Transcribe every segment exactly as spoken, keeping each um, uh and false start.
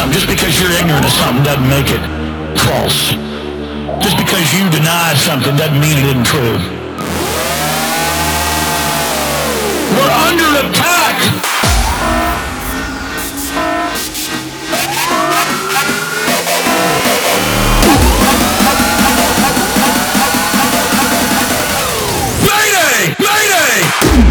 something, just because you're ignorant of something doesn't make it false. Just because you deny something doesn't mean it isn't true. We're under attack! Mayday! Mayday!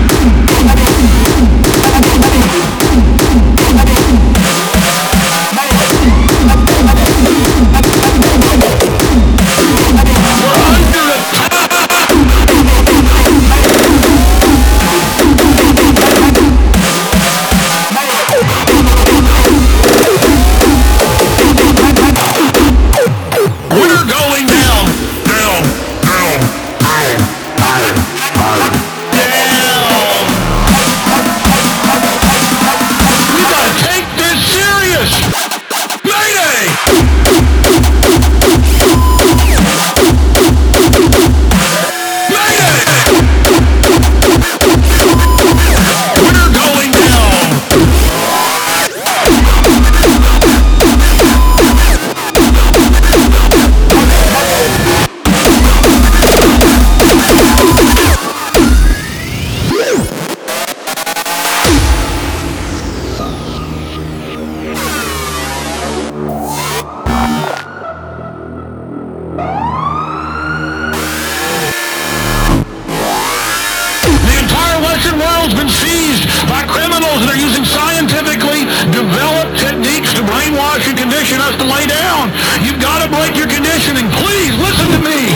Been seized by criminals that are using scientifically developed techniques to brainwash and condition us to lay down. You've got to break your conditioning. Please listen to me.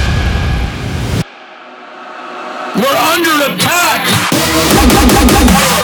We're under attack.